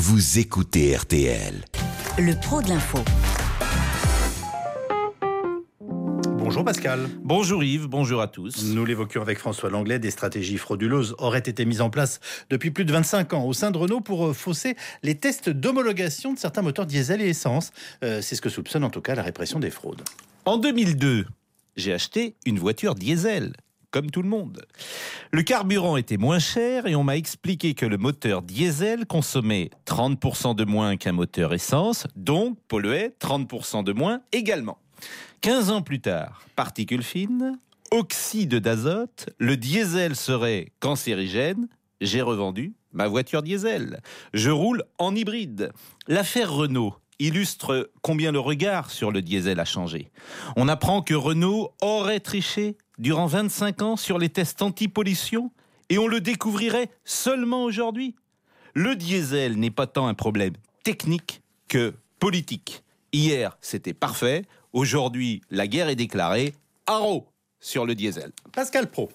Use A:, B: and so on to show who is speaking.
A: vous écoutez RTL.
B: Le pro de l'info.
C: Bonjour Pascal.
D: Bonjour Yves, bonjour à tous.
C: Nous l'évoquions avec François Langlais, des stratégies frauduleuses auraient été mises en place depuis plus de 25 ans au sein de Renault pour fausser les tests d'homologation de certains moteurs diesel et essence. C'est ce que soupçonne en tout cas la répression des fraudes.
D: En 2002, j'ai acheté une voiture diesel, comme tout le monde. Le carburant était moins cher et on m'a expliqué que le moteur diesel consommait 30% de moins qu'un moteur essence, donc polluait 30% de moins également. 15 ans plus tard, particules fines, oxyde d'azote, le diesel serait cancérigène. J'ai revendu ma voiture diesel. Je roule en hybride. L'affaire Renault illustre combien le regard sur le diesel a changé. On apprend que Renault aurait triché durant 25 ans sur les tests anti-pollution et on le découvrirait seulement aujourd'hui. Le diesel n'est pas tant un problème technique que politique. Hier, c'était parfait. Aujourd'hui, la guerre est déclarée. Haro sur le diesel.
C: Pascal Pro.